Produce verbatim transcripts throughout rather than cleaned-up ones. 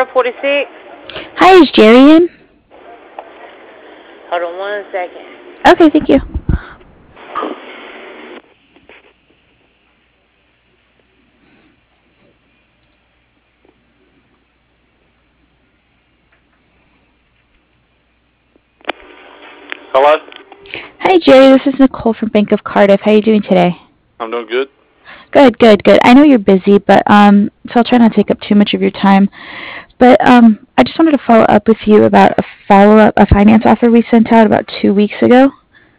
forty-six. Hi, is Jerry in? Hold on one second. Okay, thank you. Hello? Hi, Jerry. This is Nicole from Bank of Cardiff. How are you doing today? I'm doing good. Good, good, good. I know you're busy, but um, so I'll try not to take up too much of your time. But um, I just wanted to follow up with you about a follow-up, a finance offer we sent out about two weeks ago.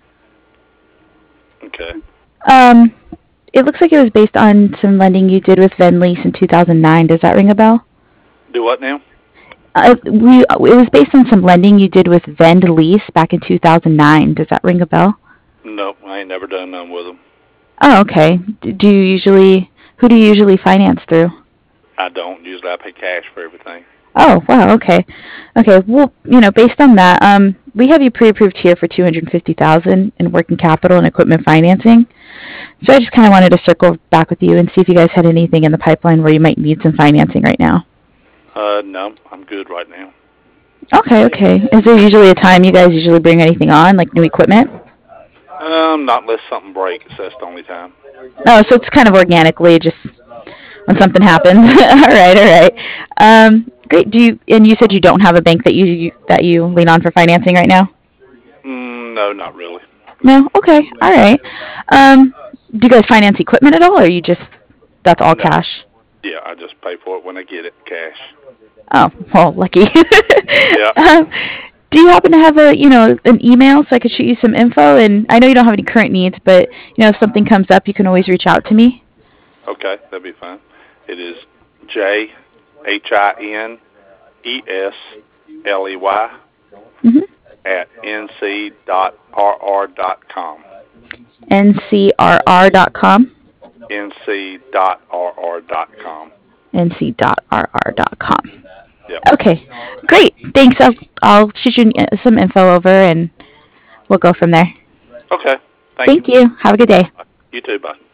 Okay. Um, it looks like it was based on some lending you did with VenLease in two thousand nine. Does that ring a bell? Do what now? Uh, we it was based on some lending you did with VenLease back in two thousand nine. Does that ring a bell? Nope, I ain't never done none with them. Oh, okay. D- Do you usually who do you usually finance through? I don't. Usually I pay cash for everything. Oh, wow. Okay. Okay. Well, you know, based on that, um, we have you pre-approved here for two hundred fifty thousand dollars in working capital and equipment financing. So I just kind of wanted to circle back with you and see if you guys had anything in the pipeline where you might need some financing right now. Uh, no, I'm good right now. Okay. Okay. Is there usually a time you guys usually bring anything on, like new equipment? Um, not unless something breaks. That's the only time. Oh, so it's kind of organically, just when something happens. all right. All right. Um, great. Do you? And you said you don't have a bank that you, you that you lean on for financing right now? Mm, no, not really. No? Okay. All right. Um, do you guys finance equipment at all, or you just, that's all No. cash? Yeah, I just pay for it when I get it, cash. Oh, well, lucky. Yeah. um, do you happen to have a, you know, an email so I could shoot you some info? And I know you don't have any current needs, but, you know, if something comes up, you can always reach out to me. Okay, that'd be fine. It is J H I N E S L E Y Mm-hmm. at N C dot R R dot com. N C R R dot com. N C dot R R dot com. N C dot R R dot com. Yep. Okay. Great. Thanks. I'll, I'll shoot you some info over, and we'll go from there. Okay. Thank you. Thank you. Have a good day. You too. Bye.